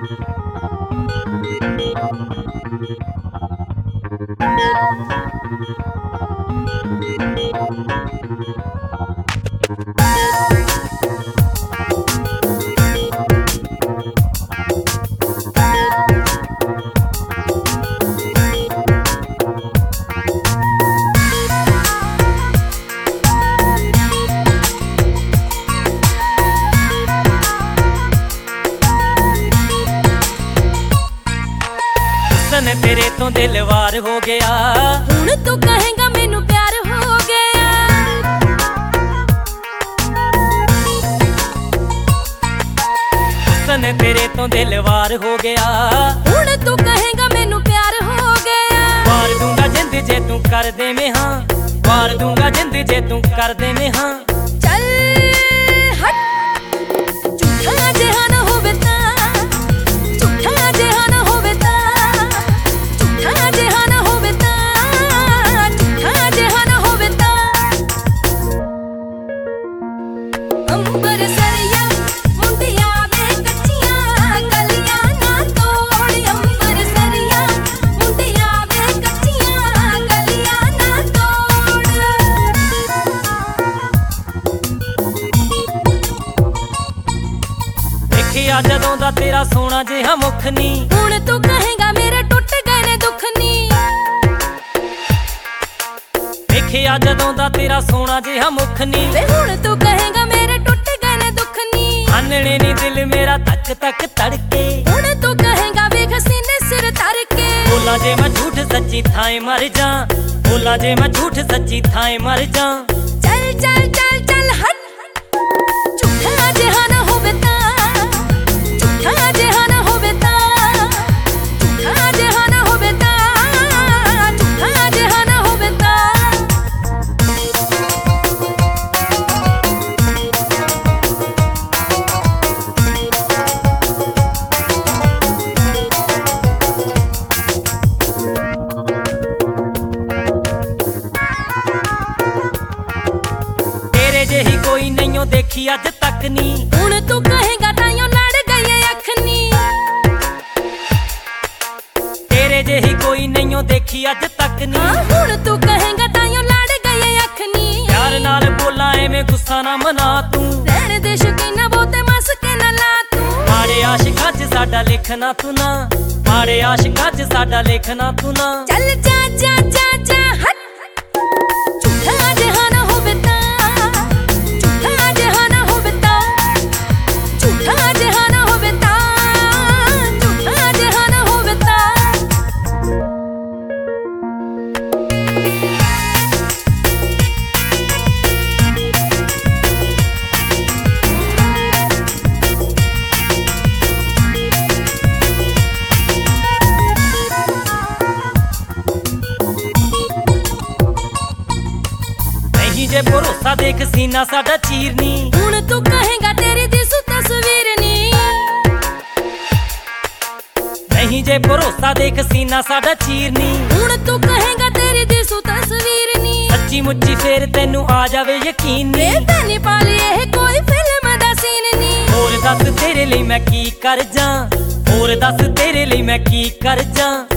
तेरे तो दिल वार हो गया, हुण तू कहेगा मैनू प्यार हो गया। सन तेरे तो दिल वार हो गया, हुण तू कहेगा मैनू प्यार हो गया। वार दूंगा जिंद जे तू कर दे में हाँ, वार दूंगा जिंद जे तू कर दे में हाँ। चल हट झूठा जिहा ना होवे तां, झूठा जिहा ना होवे तां, झूठा जिहा ना होवे तां, झूठा जिहा ना होवे तां। अंबर सरिया मुंडिया वे कच्चियां गलियां ना तोड़, अंबर सरिया मुंडिया वे कच्चियां गलियां ना तोड़। देखिया जदों दा तेरा सोना जिहा मुख नी, हुण तू कहेगा मेरे टुट गए ने दुख नी। देखिया जदों दा तेरा सोना जिहा मुख नी, वे हुण तू कहेगा मेरे टुट गए ने दुख नी। आनने नी दिल मेरा तक तक तड़के, हुण तू कहेगा वेख सीने सिर तर के। बोला जे मैं झूठ सच्ची थाए मर जा, बोला जे मैं झूठ सच्ची थाए मर जा। चल चल चल चल हट झूठा जिहा ना होवे तां, झूठा जिहा ना होवे तां, झूठा जिहा ना होवे तां, झूठा जिहा ना होवे तां। तेरे जेही कोई नहीं देखी अज तक नी, हुण तू कहेगा ताइयों लड़ गई अख नी। तेरे जेही कोई नहीं देखी अज तक नी। हाँ हुण तू कहेगा ताइयों लड़ गई अख नी। प्यार नाल बोला एवें गुस्सा ना मना तू, रहने दे शकीना बहुते मस के ना ला तू। माड़े आशिकां च साडा लिखना तू ना, माड़े आशिकां च साडा लिखना तू ना। चल जा जा जा जा हट झूठा जिहा ना होवे तां, झूठा जिहा ना होवे तां, झूठा जिहा ना होवे तां, झूठा जिहा ना होवे तां। नहीं जे भरोसा देख सीना साडा चीरनी, हुण तू कहेगा तेरी दिसू तस्वीर नी। नहीं जे भरोसा देख सीना साडा चीरनी, हुण तू कहेगा तेरी दिसू तस्वीर नी। सच्ची मुच्ची फेर तेनू आ जावे यकीन नी। वे तैनी पाली ये कोई फिल्म दा सीन नी। होर दस तेरे लिए मैं की कर जा, होर दस तेरे लिए मैं की कर जा।